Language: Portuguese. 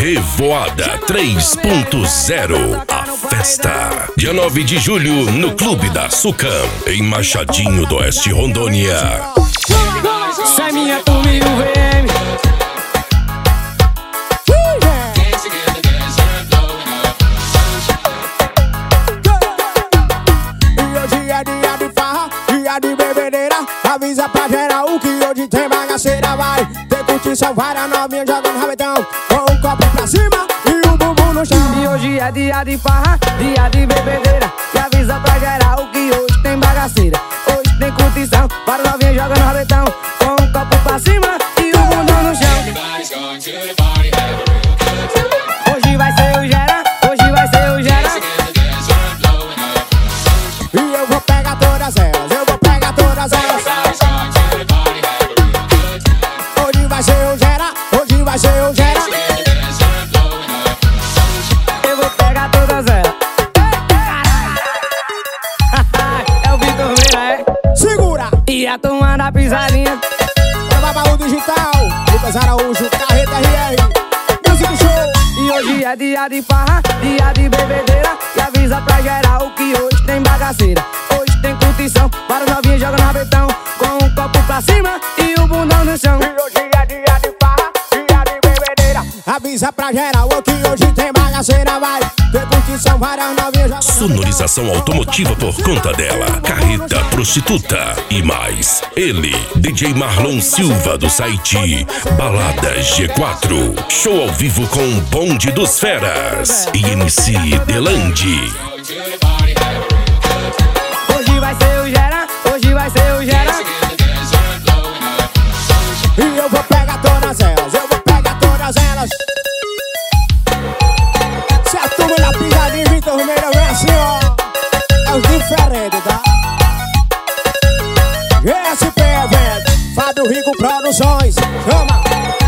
Revoada 3.0. A festa. Dia 9 de julho, no Clube da Sucam, em Machadinho do Oeste, Rondônia. Essa é minha turma e o VM. E hoje é dia de farra, dia de bebedeira. Avisa pra geral que hoje tem bagaceira. Vai ter curtição, várias novinhas jogando rabetão, com um copo pra cima e um bumbum no chão. E hoje é dia de farra, dia de bebedeira. E avisa pra geral que hoje tem bagaceira. Hoje tem curtição, várias novinhas jogando rabetão, com um copo pra cima e um bundão no chão. Hoje vai ser o Gera, hoje vai ser o Gera. E eu vou pegar todas elas, eu vou pegar todas elas. Hoje vai ser o Gera, hoje vai ser o Gera. Eu vou pegar todas elas. É o Vitor Meira, é? Segura! E a turma da pisadinha. É Babalu Digital, Lucas Araújo, Carreta RR, Music Show. E hoje é dia de farra, dia de bebedeira. E avisa pra geral que hoje tem bagaceira. Hoje tem curtição, vários novinhos jogando rabetão, com um copo pra cima e o bundão no chão. E hoje é dia de farra, dia de bebedeira. Avisa pra geral que hoje tem bagaceira. Vai ter curtição, várias novinhas jogando. Sonorização automotiva por conta dela. Carreta Prostituta. E mais, ele, DJ Marlon Silva do site Balada G4. Show ao vivo com Bonde dos Feras e MC Delandi. Hoje vai ser o Gera, hoje vai ser o Gera. E eu vou pegar todas elas, eu vou pegar todas elas. Se a turma da pisadinha Vitor Meira vem assim, ó, é os diferentes, tá? GSP Evento, Fábio Rico Produções, chama!